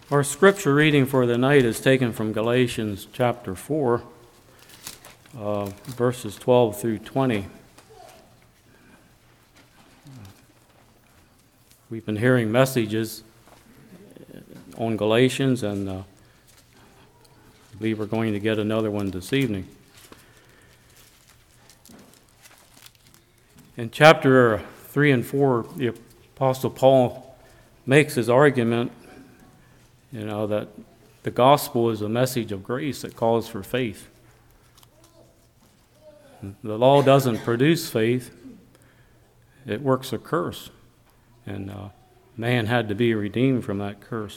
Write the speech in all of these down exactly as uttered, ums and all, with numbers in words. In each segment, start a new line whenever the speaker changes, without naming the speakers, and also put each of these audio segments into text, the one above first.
Our scripture reading for the night is taken from Galatians chapter four, uh, verses twelve through twenty. We've been hearing messages on Galatians, and uh, I believe we're going to get another one this evening. In chapter three and four, the Apostle Paul makes his argument, you know, that the gospel is a message of grace that calls for faith. The law doesn't produce faith, it works a curse. And uh, man had to be redeemed from that curse.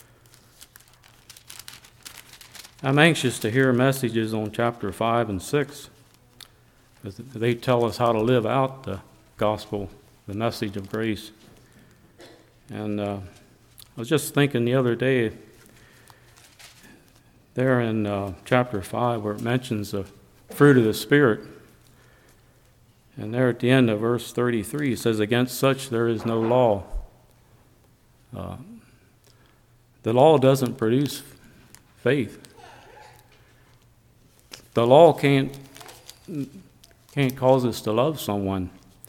I'm anxious to hear messages on chapter five and six. They tell us how to live out the gospel, the message of grace. And uh, I was just thinking the other day, there in uh, chapter five, where it mentions the fruit of the Spirit, and there at the end of verse thirty-three, it says, "Against such there is no law." Uh, the law doesn't produce faith. The law can't can't cause us to love someone.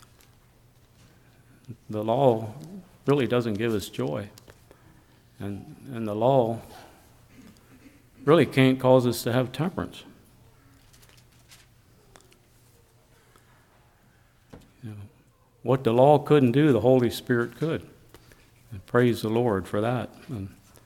The law really doesn't give us joy. And, and the law really can't cause us to have temperance. You know, what the law couldn't do, the Holy Spirit could. And praise the Lord for that. And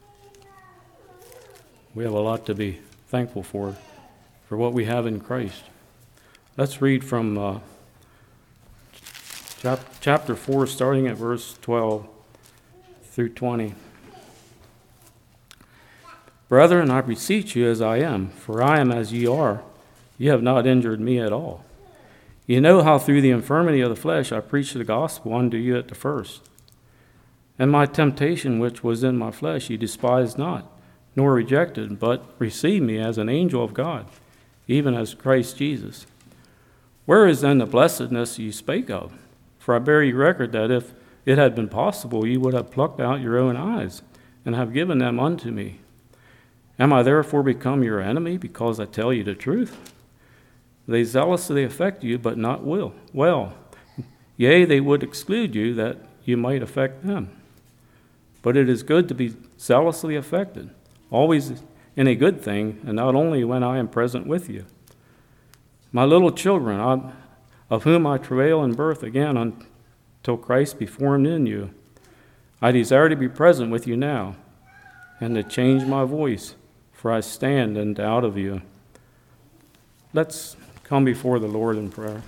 we have a lot to be thankful for, for what we have in Christ. Let's read from uh, chap- chapter four, starting at verse twelve through twenty. "Brethren, I beseech you as I am, for I am as ye are. Ye have not injured me at all. Ye know how through the infirmity of the flesh I preached the gospel unto you at the first. And my temptation which was in my flesh ye despised not, nor rejected, but received me as an angel of God, even as Christ Jesus. Where is then the blessedness ye spake of? For I bear you record that if it had been possible, ye would have plucked out your own eyes, and have given them unto me. Am I therefore become your enemy, because I tell you the truth? They zealously affect you, but not will. Well, yea, they would exclude you, that you might affect them. But it is good to be zealously affected, always in a good thing, and not only when I am present with you. My little children, I, of whom I travail in birth again until Christ be formed in you, I desire to be present with you now, and to change my voice, for I stand in doubt of you." Let's come before the Lord in prayer.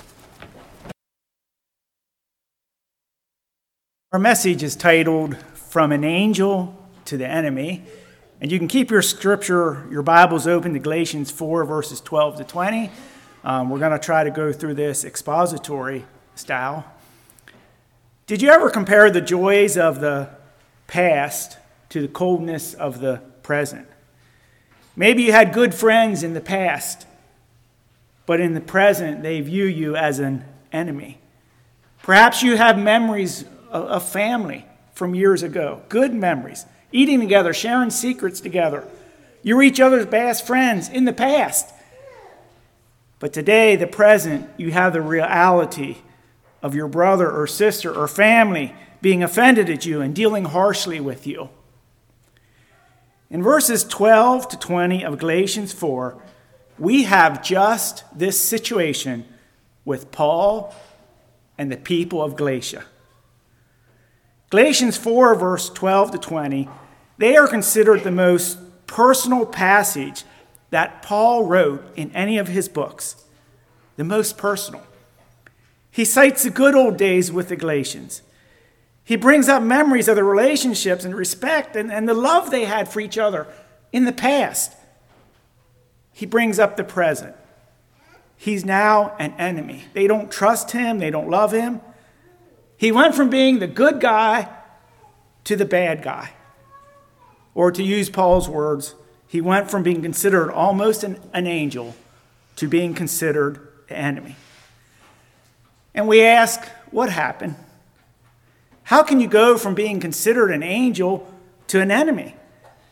Our message is titled, "From an Angel to the Enemy." And you can keep your scripture, your Bibles open to Galatians four, verses twelve to twenty. Um, we're going to try to go through this expository style. Did you ever compare the joys of the past to the coldness of the present? Maybe you had good friends in the past, but in the present they view you as an enemy. Perhaps you have memories of family from years ago, good memories, eating together, sharing secrets together. You're each other's best friends in the past. But today, the present, you have the reality of your brother or sister or family being offended at you and dealing harshly with you. In verses twelve to twenty of Galatians four, we have just this situation with Paul and the people of Galatia. Galatians four, verse twelve to twenty, they are considered the most personal passage that Paul wrote in any of his books. The most personal. He cites the good old days with the Galatians. He brings up memories of the relationships and respect and, and the love they had for each other in the past. He brings up the present. He's now an enemy. They don't trust him. They don't love him. He went from being the good guy to the bad guy. Or to use Paul's words, he went from being considered almost an, an angel to being considered the enemy. And we ask, what happened? How can you go from being considered an angel to an enemy?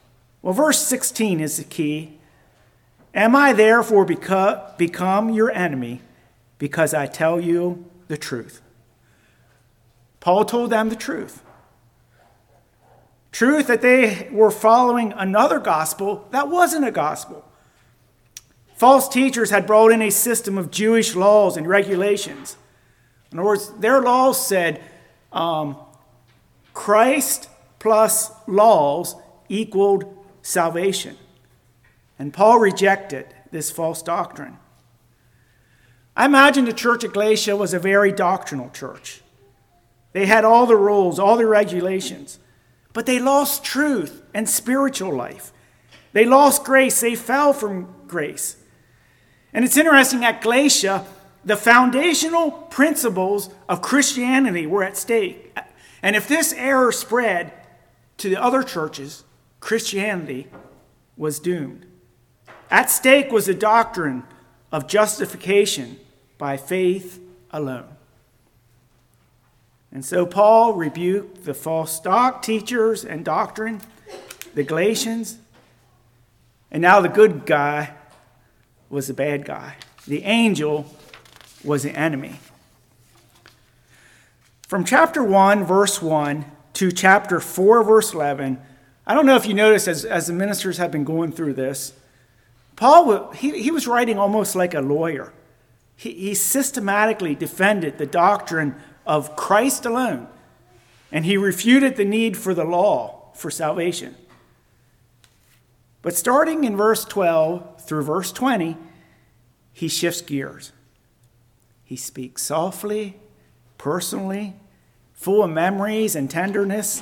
Well, verse sixteen is the key. Am I therefore beco- become your enemy because I tell you the truth? Paul told them the truth. Truth that they were following another gospel that wasn't a gospel. False teachers had brought in a system of Jewish laws and regulations. In other words, their laws said um, Christ plus laws equaled salvation. And Paul rejected this false doctrine. I imagine the church at Galatia was a very doctrinal church. They had all the rules, all the regulations, but they lost truth and spiritual life. They lost grace. They fell from grace. And it's interesting, at Galatia, the foundational principles of Christianity were at stake. And if this error spread to the other churches, Christianity was doomed. At stake was the doctrine of justification by faith alone. And so Paul rebuked the false doc teachers and doctrine, the Galatians, and now the good guy was the bad guy. The angel was the enemy. From chapter one, verse one, to chapter four, verse eleven, I don't know if you noticed as, as the ministers have been going through this, Paul, he, he was writing almost like a lawyer. He, he systematically defended the doctrine of Christ alone, and he refuted the need for the law for salvation. But starting in verse twelve through verse twenty, he shifts gears. He speaks softly, personally, full of memories and tenderness.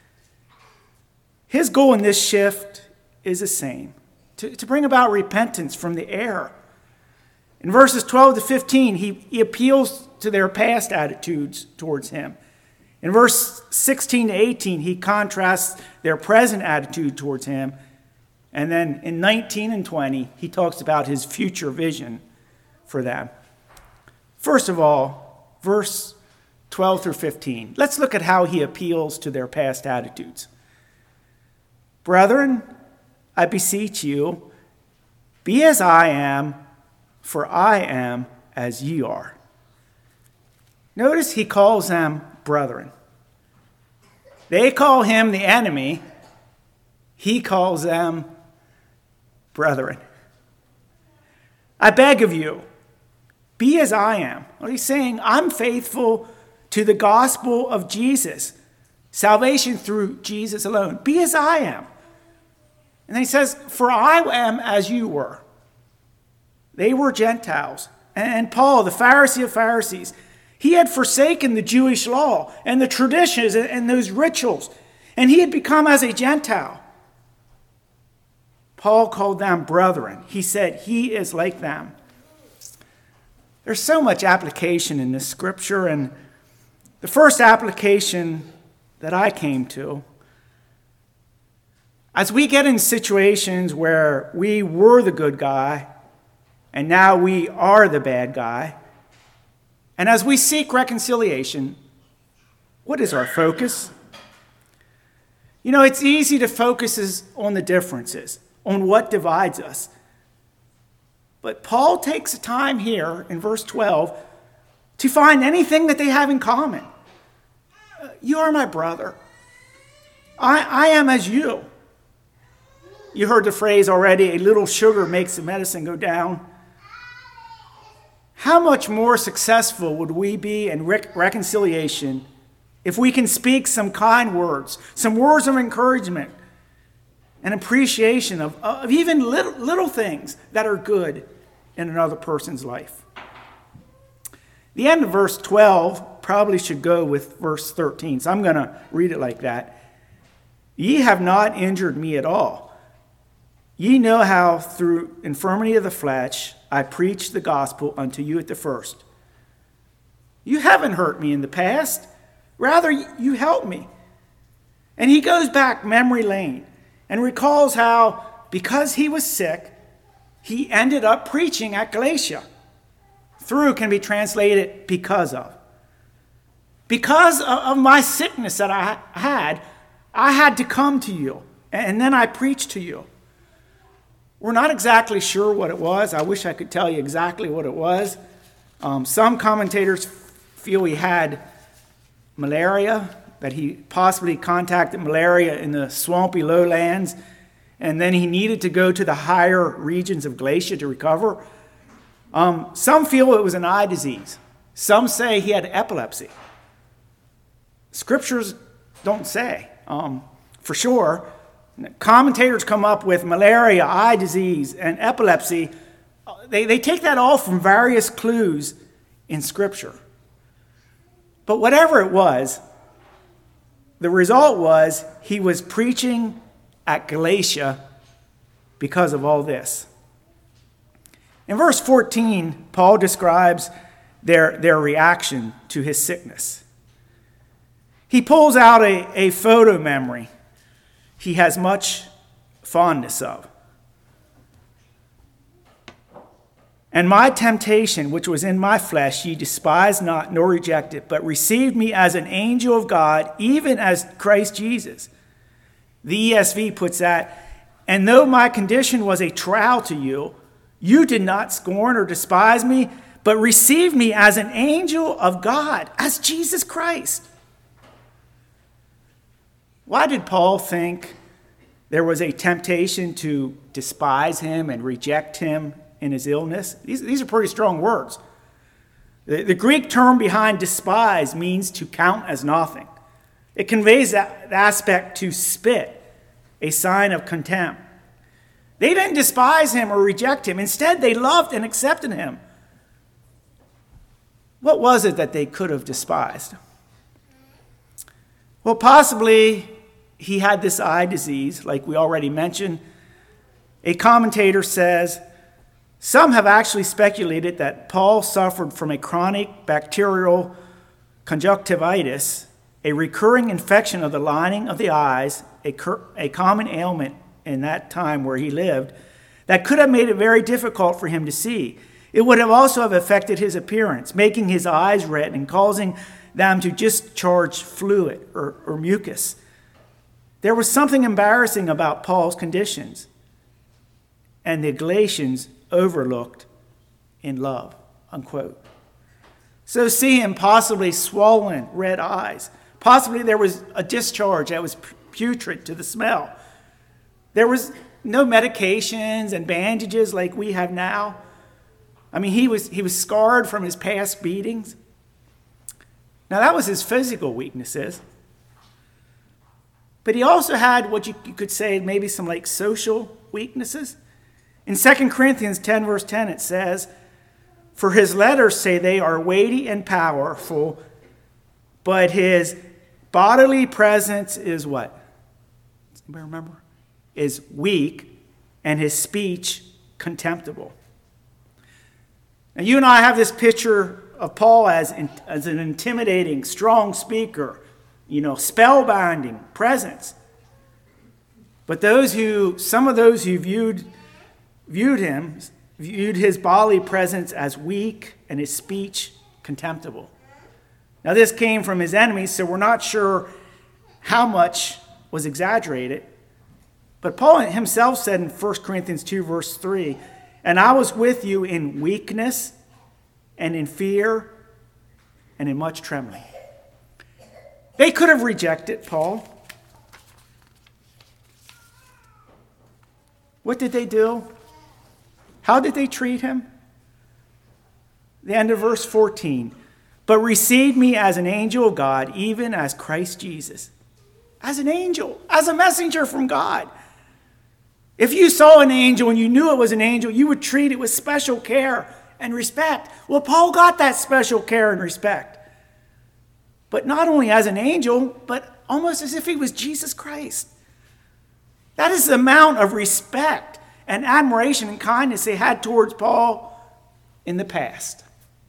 His goal in this shift is the same, to, to bring about repentance from the error. In verses twelve to fifteen, he, he appeals to their past attitudes towards him. In verse sixteen to eighteen, he contrasts their present attitude towards him. And then in nineteen and twenty, he talks about his future vision for them. First of all, verse twelve through fifteen. Let's look at how he appeals to their past attitudes. Brethren, I beseech you, be as I am, for I am as ye are. Notice he calls them brethren. They call him the enemy. He calls them brethren. I beg of you, be as I am. What he's saying, I'm faithful to the gospel of Jesus. Salvation through Jesus alone. Be as I am. And then he says, for I am as you were. They were Gentiles. And Paul, the Pharisee of Pharisees, he had forsaken the Jewish law and the traditions and those rituals. And he had become as a Gentile. Paul called them brethren. He said he is like them. There's so much application in this scripture. And the first application that I came to, as we get in situations where we were the good guy and now we are the bad guy, and as we seek reconciliation, what is our focus? You know, it's easy to focus on the differences, on what divides us. But Paul takes the time here in verse twelve to find anything that they have in common. You are my brother. I, I am as you. You heard the phrase already, a little sugar makes the medicine go down. How much more successful would we be in rec- reconciliation if we can speak some kind words, some words of encouragement and appreciation of, of even little, little things that are good in another person's life? The end of verse twelve probably should go with verse thirteen, so I'm going to read it like that. Ye have not injured me at all. Ye know how through infirmity of the flesh I preached the gospel unto you at the first. You haven't hurt me in the past. Rather, you helped me. And he goes back memory lane and recalls how, because he was sick, he ended up preaching at Galatia. Through can be translated because of. Because of my sickness that I had, I had to come to you. and then I preached to you. We're not exactly sure what it was. I wish I could tell you exactly what it was. Um, some commentators feel he had malaria, that he possibly contacted malaria in the swampy lowlands, and then he needed to go to the higher regions of Galatia to recover. Um, some feel it was an eye disease. Some say he had epilepsy. Scriptures don't say um, for sure. Commentators come up with malaria, eye disease, and epilepsy. They, they take that all from various clues in Scripture. But whatever it was, the result was he was preaching at Galatia because of all this. In verse fourteen, Paul describes their, their reaction to his sickness. He pulls out a, a photo memory he has much fondness of. And my temptation, which was in my flesh, ye despised not nor rejected, but received me as an angel of God, even as Christ Jesus. The E S V puts that, and though my condition was a trial to you, you did not scorn or despise me, but received me as an angel of God, as Jesus Christ. Why did Paul think there was a temptation to despise him and reject him in his illness? These, these are pretty strong words. The, the Greek term behind despise means to count as nothing. It conveys that aspect to spit, a sign of contempt. They didn't despise him or reject him. Instead, they loved and accepted him. What was it that they could have despised? Well, possibly he had this eye disease, like we already mentioned. A commentator says, some have actually speculated that Paul suffered from a chronic bacterial conjunctivitis, a recurring infection of the lining of the eyes, a, cur- a common ailment in that time where he lived, that could have made it very difficult for him to see. It would have also have affected his appearance, making his eyes red and causing them to discharge fluid or, or mucus. There was something embarrassing about Paul's conditions, and the Galatians overlooked in love, unquote. So see him possibly swollen, red eyes. Possibly there was a discharge that was putrid to the smell. There was no medications and bandages like we have now. I mean, he was he was scarred from his past beatings. Now, that was his physical weaknesses. But he also had what you could say maybe some like social weaknesses. In Second Corinthians ten, verse ten, it says, for his letters say they are weighty and powerful, but his bodily presence is what? Does anybody remember? Is weak, and his speech contemptible. Now, you and I have this picture of Paul as, in, as an intimidating, strong speaker, you know, spellbinding presence. But those who, some of those who viewed, viewed him, viewed his bodily presence as weak and his speech contemptible. Now, this came from his enemies, so we're not sure how much was exaggerated. But Paul himself said in First Corinthians two, verse three, and I was with you in weakness and in fear and in much trembling. They could have rejected Paul. What did they do? How did they treat him? The end of verse fourteen. But received me as an angel of God, even as Christ Jesus. As an angel, as a messenger from God. If you saw an angel and you knew it was an angel, you would treat it with special care and respect. Well, Paul got that special care and respect. But not only as an angel, but almost as if he was Jesus Christ. That is the amount of respect and admiration and kindness they had towards Paul in the past.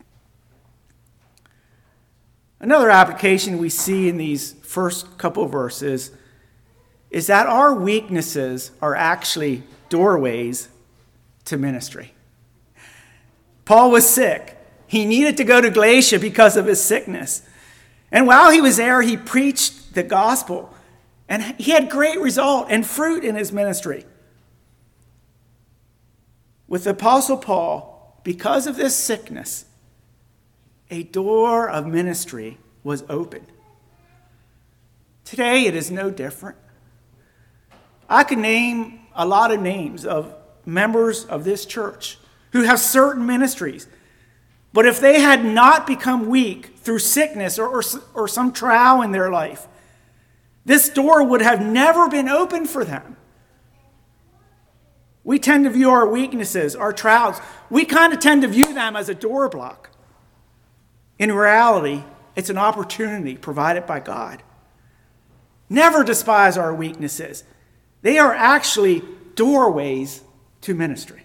Another application we see in these first couple verses is that our weaknesses are actually doorways to ministry. Paul was sick. He needed to go to Galatia because of his sickness. And while he was there, he preached the gospel. And he had great result and fruit in his ministry. With the Apostle Paul, because of this sickness, a door of ministry was opened. Today it is no different. I could name a lot of names of members of this church who have certain ministries. But if they had not become weak through sickness or, or, or some trial in their life, this door would have never been opened for them. We tend to view our weaknesses, our trials, we kind of tend to view them as a door block. In reality, it's an opportunity provided by God. Never despise our weaknesses. They are actually doorways to ministry.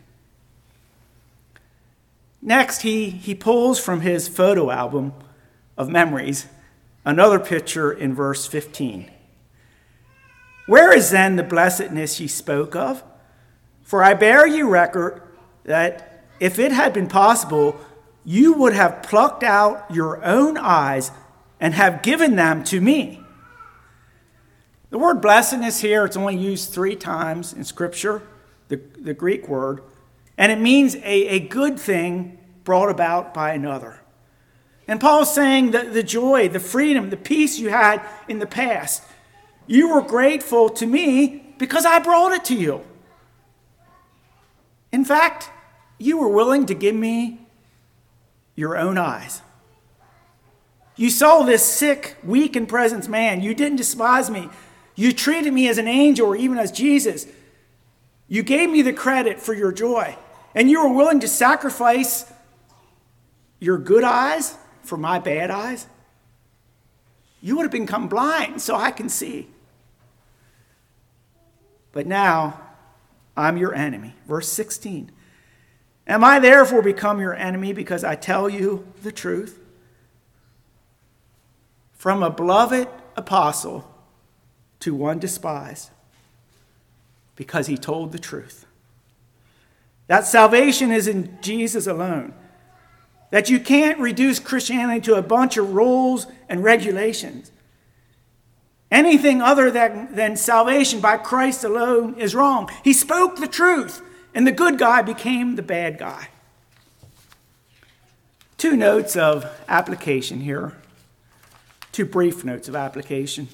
Next, he, he pulls from his photo album of memories another picture in verse fifteen. Where is then the blessedness ye spoke of? For I bear you record that if it had been possible, you would have plucked out your own eyes and have given them to me. The word blessedness here, it's only used three times in Scripture, the, the Greek word, and it means a, a good thing brought about by another. And Paul's saying that the joy, the freedom, the peace you had in the past, you were grateful to me because I brought it to you. In fact, you were willing to give me your own eyes. You saw this sick, weak in presence man. You didn't despise me. You treated me as an angel or even as Jesus. You gave me the credit for your joy. And you were willing to sacrifice your good eyes for my bad eyes. You would have become blind so I can see. But now I'm your enemy. Verse sixteen. Am I therefore become your enemy because I tell you the truth? From a beloved apostle to one despised, because he told the truth. That salvation is in Jesus alone. That you can't reduce Christianity to a bunch of rules and regulations. Anything other than, than salvation by Christ alone is wrong. He spoke the truth, and the good guy became the bad guy. Two notes of application here. Two brief notes of application.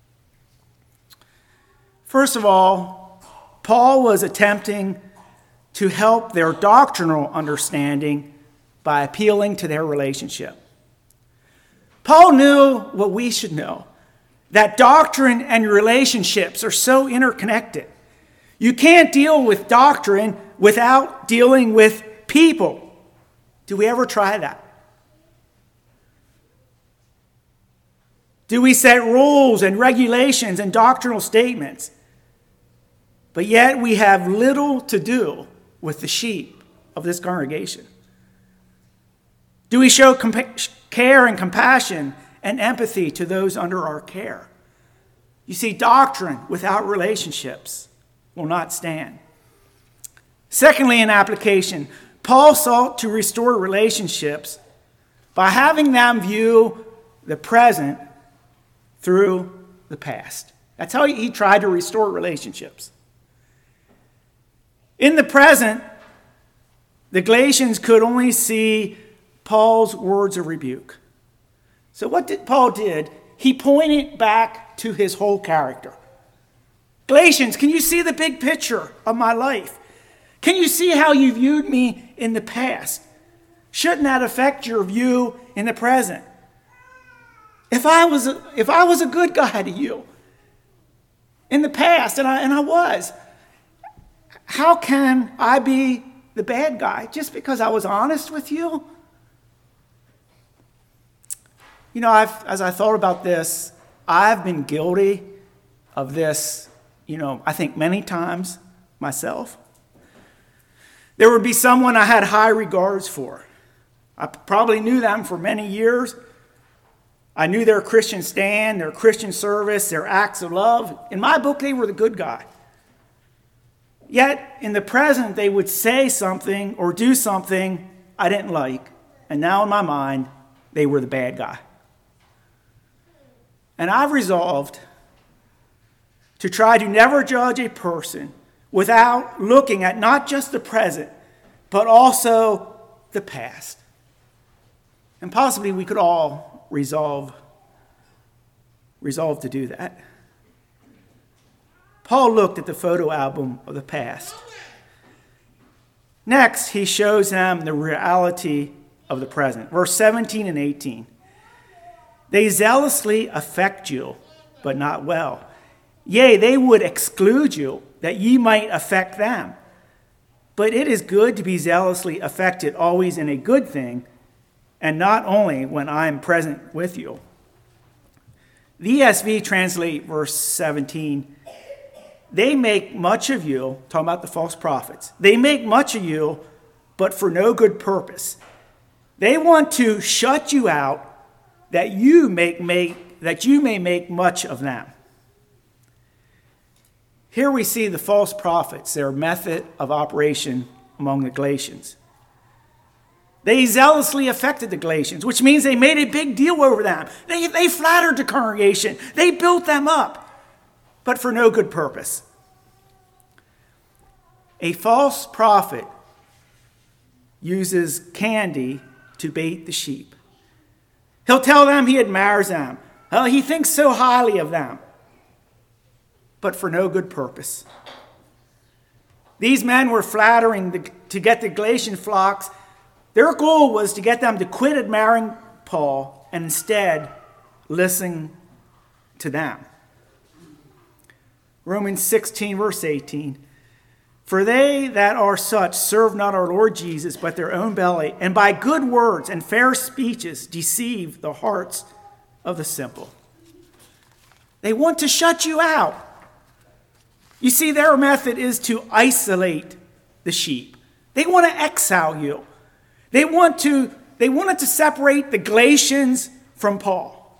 First of all, Paul was attempting to help their doctrinal understanding by appealing to their relationship. Paul knew what we should know, that doctrine and relationships are so interconnected. You can't deal with doctrine without dealing with people. Do we ever try that? Do we set rules and regulations and doctrinal statements, but yet we have little to do with the sheep of this congregation? Do we show compa- care and compassion and empathy to those under our care? You see, doctrine without relationships will not stand. Secondly, in application, Paul sought to restore relationships by having them view the present through the past. That's how he tried to restore relationships. In the present, the Galatians could only see Paul's words of rebuke. So what did Paul did? He pointed back to his whole character. Galatians, can you see the big picture of my life? Can you see how you viewed me in the past? Shouldn't that affect your view in the present? If I was a, if I was a good guy to you in the past, and I and I was, how can I be the bad guy just because I was honest with you? You know, I've, as I thought about this, I've been guilty of this, you know, I think many times myself. There would be someone I had high regards for. I probably knew them for many years. I knew their Christian stand, their Christian service, their acts of love. In my book, they were the good guy. Yet, in the present, they would say something or do something I didn't like. And now in my mind, they were the bad guy. And I've resolved to try to never judge a person without looking at not just the present, but also the past. And possibly we could all resolve, resolve to do that. Paul looked at the photo album of the past. Next, he shows them the reality of the present. Verse seventeen and eighteen. They zealously affect you, but not well. Yea, they would exclude you, that ye might affect them. But it is good to be zealously affected always in a good thing, and not only when I am present with you. The E S V translate verse seventeen. They make much of you, talking about the false prophets, they make much of you, but for no good purpose. They want to shut you out, that you make, make that you may make much of them. Here we see the false prophets, their method of operation among the Galatians. They zealously affected the Galatians, which means they made a big deal over them. They, they flattered the congregation. They built them up, but for no good purpose. A false prophet uses candy to bait the sheep. He'll tell them he admires them. Well, he thinks so highly of them, but for no good purpose. These men were flattering the, to get the Galatian flocks. Their goal was to get them to quit admiring Paul and instead listen to them. Romans sixteen, verse eighteen. For they that are such serve not our Lord Jesus, but their own belly, and by good words and fair speeches deceive the hearts of the simple. They want to shut you out. You see, their method is to isolate the sheep. They want to exile you. They want to, they wanted to separate the Galatians from Paul.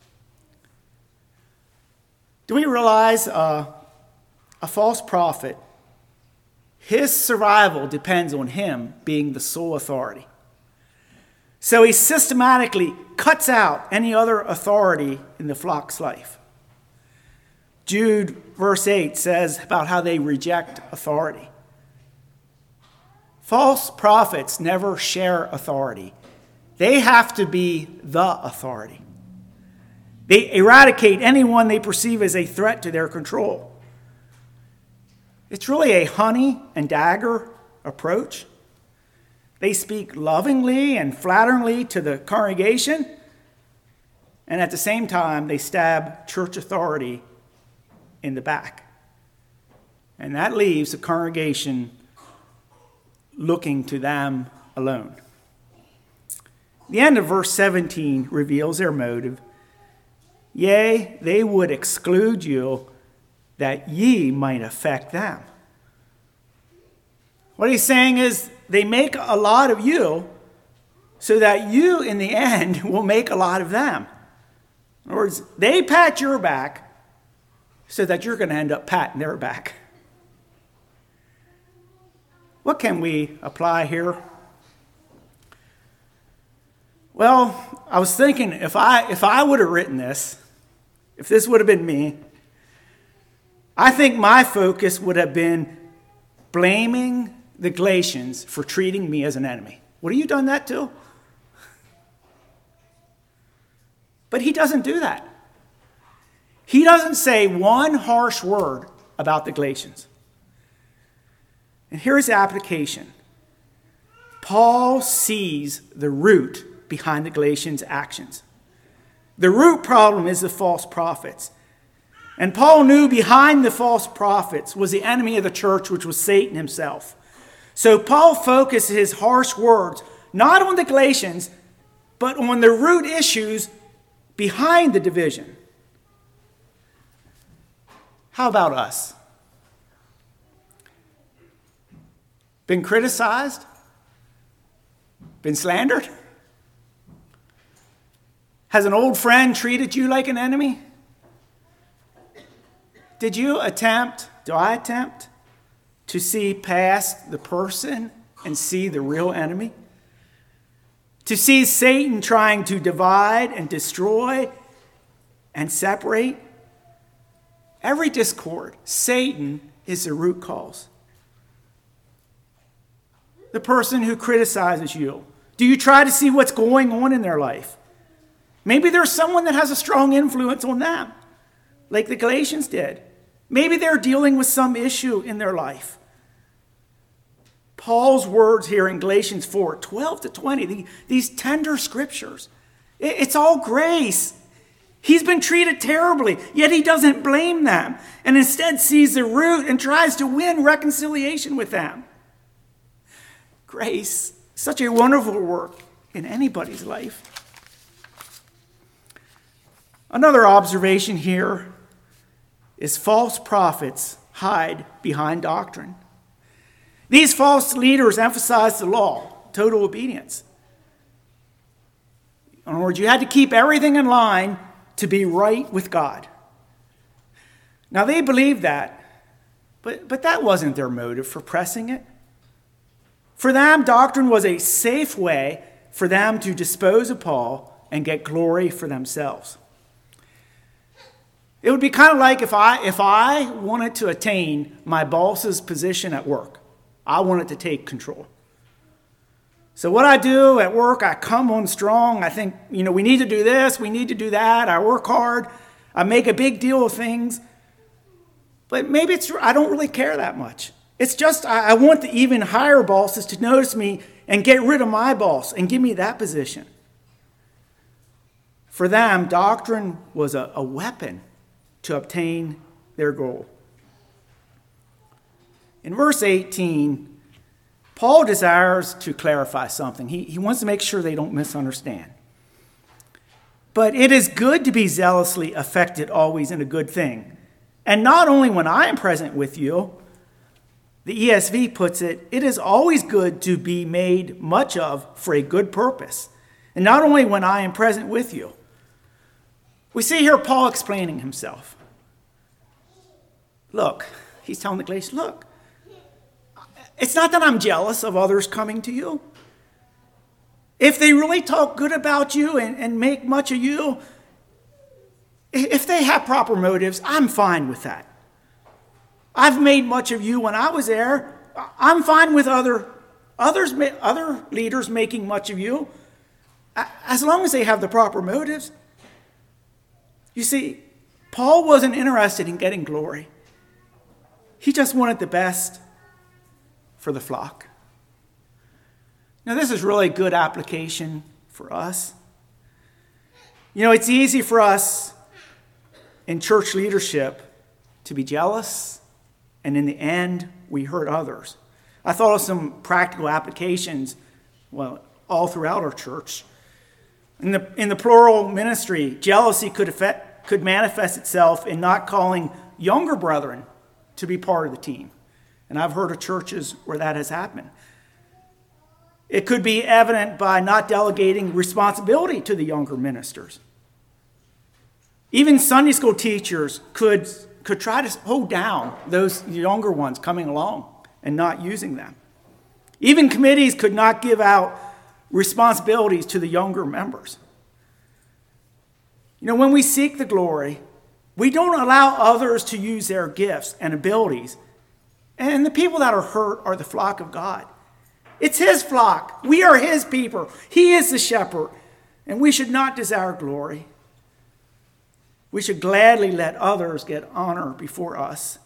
Do we realize uh, a false prophet, his survival depends on him being the sole authority. So he systematically cuts out any other authority in the flock's life. Jude, verse eight, says about how they reject authority. False prophets never share authority. They have to be the authority. They eradicate anyone they perceive as a threat to their control. It's really a honey and dagger approach. They speak lovingly and flatteringly to the congregation, and at the same time, they stab church authority in the back. And that leaves the congregation looking to them alone. The end of verse seventeen reveals their motive. Yea, they would exclude you, that ye might affect them. What he's saying is they make a lot of you so that you, in the end, will make a lot of them. In other words, they pat your back so that you're going to end up patting their back. What can we apply here? Well, I was thinking if I if I would have written this, if this would have been me, I think my focus would have been blaming the Galatians for treating me as an enemy. Would have you done that too? But he doesn't do that. He doesn't say one harsh word about the Galatians. And here's the application. Paul sees the root behind the Galatians' actions. The root problem is the false prophets. And Paul knew behind the false prophets was the enemy of the church, which was Satan himself. So Paul focused his harsh words not on the Galatians, but on the root issues behind the division. How about us? Been criticized? Been slandered? Has an old friend treated you like an enemy? Did you attempt, do I attempt, to see past the person and see the real enemy? To see Satan trying to divide and destroy and separate? every discord, Satan is the root cause. The person who criticizes you, do you try to see what's going on in their life? Maybe there's someone that has a strong influence on them, like the Galatians did. Maybe they're dealing with some issue in their life. Paul's words here in Galatians four, twelve to twenty, these tender scriptures, it's all grace. He's been treated terribly, yet he doesn't blame them, and instead sees the root and tries to win reconciliation with them. Grace, such a wonderful work in anybody's life. Another observation here is false prophets hide behind doctrine. These false leaders emphasize the law, total obedience. In other words, you had to keep everything in line to be right with God. Now, they believed that, but, but that wasn't their motive for pressing it. For them, doctrine was a safe way for them to dispose of Paul and get glory for themselves. It would be kind of like if I, if I wanted to attain my boss's position at work. I wanted to take control. So what I do at work, I come on strong. I think, you know, we need to do this, we need to do that. I work hard. I make a big deal of things. But maybe it's I don't really care that much. It's just I, I want the even higher bosses to notice me and get rid of my boss and give me that position. For them, doctrine was a, a weapon to obtain their goal. In verse eighteen, Paul desires to clarify something. He, he wants to make sure they don't misunderstand. But it is good to be zealously affected always in a good thing. And not only when I am present with you, the E S V puts it, it is always good to be made much of for a good purpose. And not only when I am present with you. We see here Paul explaining himself. Look, he's telling the Galatians, look, it's not that I'm jealous of others coming to you. If they really talk good about you and, and make much of you, if they have proper motives, I'm fine with that. I've made much of you when I was there. I'm fine with other others, other leaders making much of you, as long as they have the proper motives. You see, Paul wasn't interested in getting glory. He just wanted the best for the flock. Now, this is really good application for us. You know, it's easy for us in church leadership to be jealous, and in the end, we hurt others. I thought of some practical applications, well, all throughout our church. In the, in the plural ministry, jealousy could affect, could manifest itself in not calling younger brethren to be part of the team. And I've heard of churches where that has happened. It could be evident by not delegating responsibility to the younger ministers. Even Sunday school teachers could, could try to hold down those younger ones coming along and not using them. Even committees could not give out responsibilities to the younger members. You know, when we seek the glory, we don't allow others to use their gifts and abilities. And the people that are hurt are the flock of God. It's his flock. We are his people. He is the shepherd. And we should not desire glory. We should gladly let others get honor before us.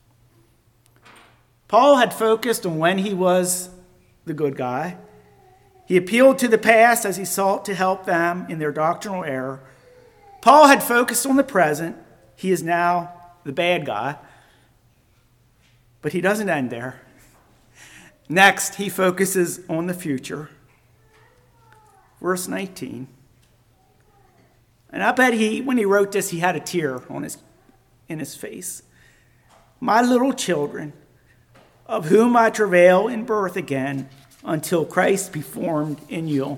Paul had focused on when he was the good guy. He appealed to the past as he sought to help them in their doctrinal error. Paul had focused on the present. He is now the bad guy. But he doesn't end there. Next, he focuses on the future. Verse nineteen. And I bet he, when he wrote this, he had a tear on his, in his face. My little children, of whom I travail in birth again, until Christ be formed in you.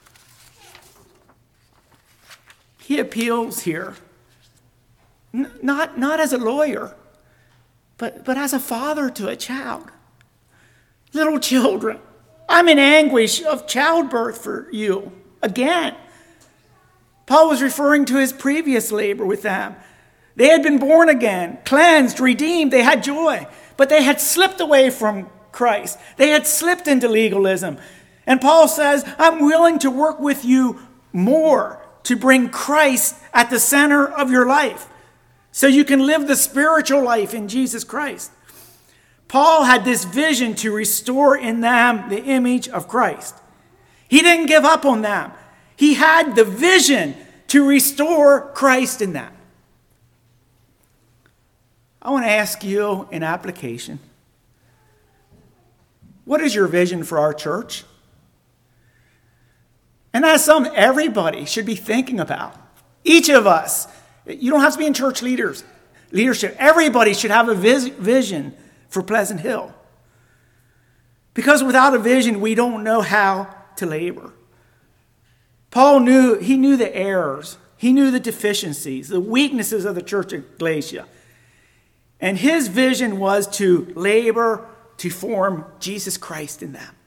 He appeals here, n- not, not as a lawyer, but, but as a father to a child. Little children, I'm in anguish of childbirth for you again. Paul was referring to his previous labor with them. They had been born again, cleansed, redeemed. They had joy. But they had slipped away from Christ. They had slipped into legalism. And Paul says, I'm willing to work with you more to bring Christ at the center of your life so you can live the spiritual life in Jesus Christ. Paul had this vision to restore in them the image of Christ. He didn't give up on them. He had the vision to restore Christ in them. I want to ask you in application, what is your vision for our church? And that's something everybody should be thinking about. Each of us. You don't have to be in church leaders, leadership. Everybody should have a vis- vision for Pleasant Hill. Because without a vision, we don't know how to labor. Paul knew, he knew the errors. He knew the deficiencies, the weaknesses of the church of Galatia. And his vision was to labor to form Jesus Christ in them.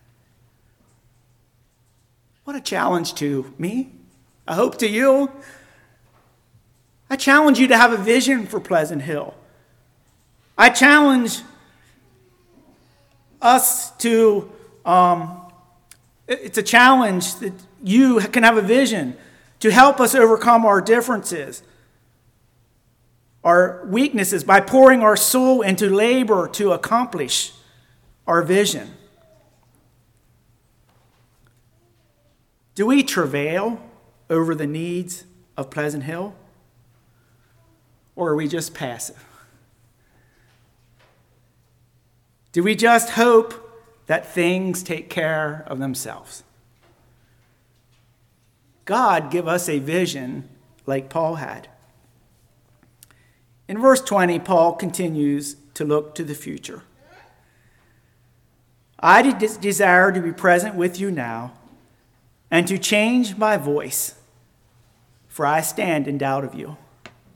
What a challenge to me. I hope to you. I challenge you to have a vision for Pleasant Hill. I challenge us to, um, it's a challenge that you can have a vision to help us overcome our differences, our weaknesses, by pouring our soul into labor to accomplish our vision. Do we travail over the needs of Pleasant Hill? Or are we just passive? Do we just hope that things take care of themselves? God give us a vision like Paul had. In verse twenty, Paul continues to look to the future. I de- desire to be present with you now and to change my voice, for I stand in doubt of you.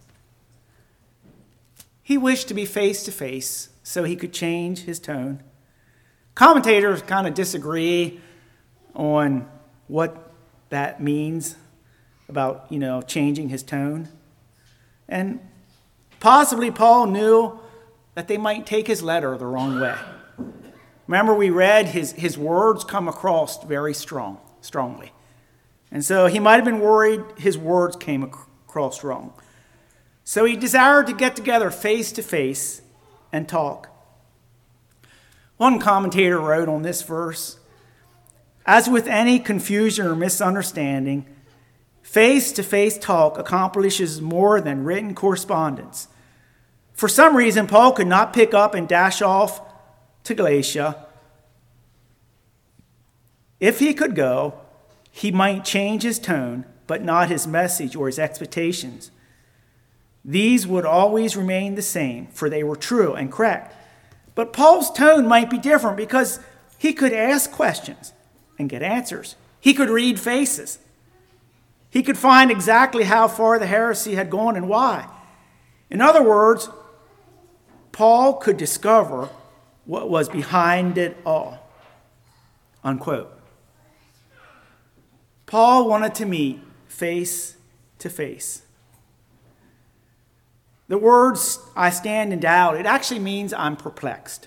He wished to be face to face so he could change his tone. Commentators kind of disagree on what that means about, you know, changing his tone. And possibly Paul knew that they might take his letter the wrong way. Remember, we read his, his words come across very strong, strongly. And so he might have been worried his words came across wrong. So he desired to get together face to face and talk. One commentator wrote on this verse, as with any confusion or misunderstanding, face-to-face talk accomplishes more than written correspondence. For some reason, Paul could not pick up and dash off to Galatia. If he could go, he might change his tone, but not his message or his expectations. These would always remain the same, for they were true and correct. But Paul's tone might be different because he could ask questions and get answers. He could read faces. He could find exactly how far the heresy had gone and why. In other words, Paul could discover what was behind it all. Unquote. Paul wanted to meet face to face. The words, I stand in doubt, it actually means I'm perplexed.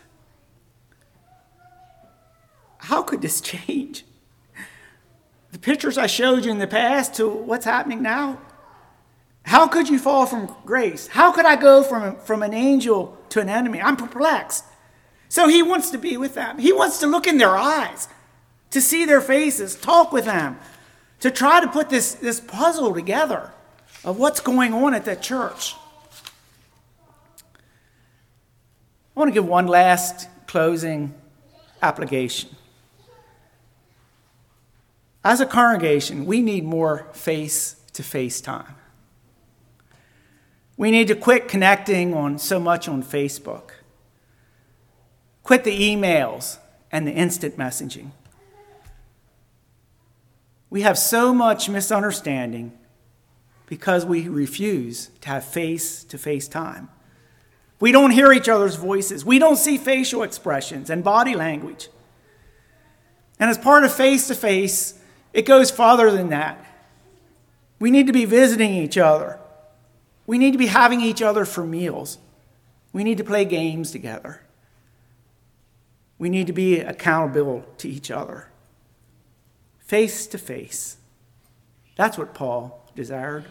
How could this change? The pictures I showed you in the past to what's happening now? How could you fall from grace? How could I go from, from an angel to an enemy? I'm perplexed. So he wants to be with them. He wants to look in their eyes, to see their faces, talk with them, to try to put this, this puzzle together of what's going on at that church. I want to give one last closing application. As a congregation, we need more face-to-face time. We need to quit connecting on so much on Facebook. Quit the emails and the instant messaging. We have so much misunderstanding because we refuse to have face-to-face time. We don't hear each other's voices. We don't see facial expressions and body language. And as part of face-to-face, it goes farther than that. We need to be visiting each other. We need to be having each other for meals. We need to play games together. We need to be accountable to each other, face to face. That's what Paul desired.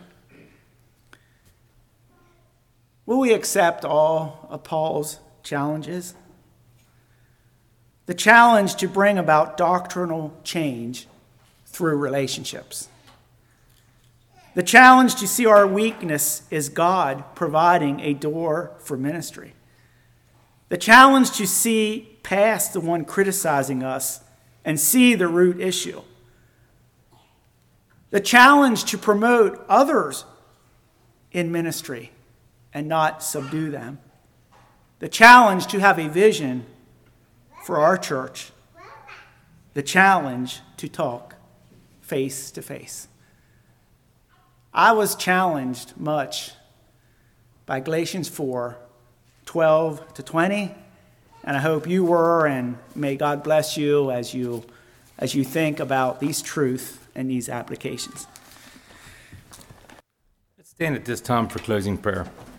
Will we accept all of Paul's challenges? The challenge to bring about doctrinal change through relationships. The challenge to see our weakness is God providing a door for ministry. The challenge to see past the one criticizing us and see the root issue. The challenge to promote others in ministry and not subdue them. The challenge to have a vision for our church. The challenge to talk face to face. I was challenged much by Galatians four, twelve to twenty, and I hope you were, and may God bless you as you as you think about these truths and these applications.
Let's stand at this time for closing prayer.